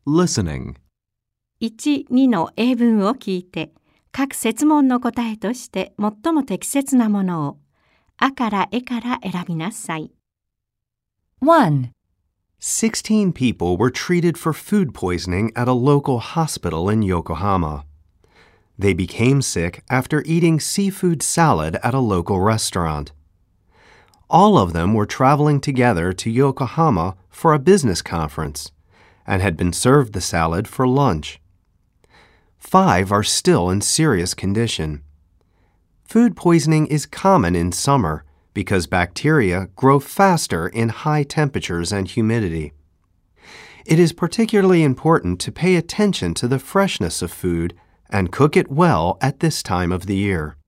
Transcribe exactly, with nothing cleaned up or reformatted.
Listening. いち、にの英文を聞いて、各設問の答えとして最も適切なものを、あからえから選びなさい。 one. Sixteen people were treated for food poisoning at a local hospital in Yokohama. They became sick after eating seafood salad at a local restaurant. All of them were traveling together to Yokohama for a business conference and had been served the salad for lunch. Five are still in serious condition. Food poisoning is common in summer because bacteria grow faster in high temperatures and humidity. It is particularly important to pay attention to the freshness of food and cook it well at this time of the year.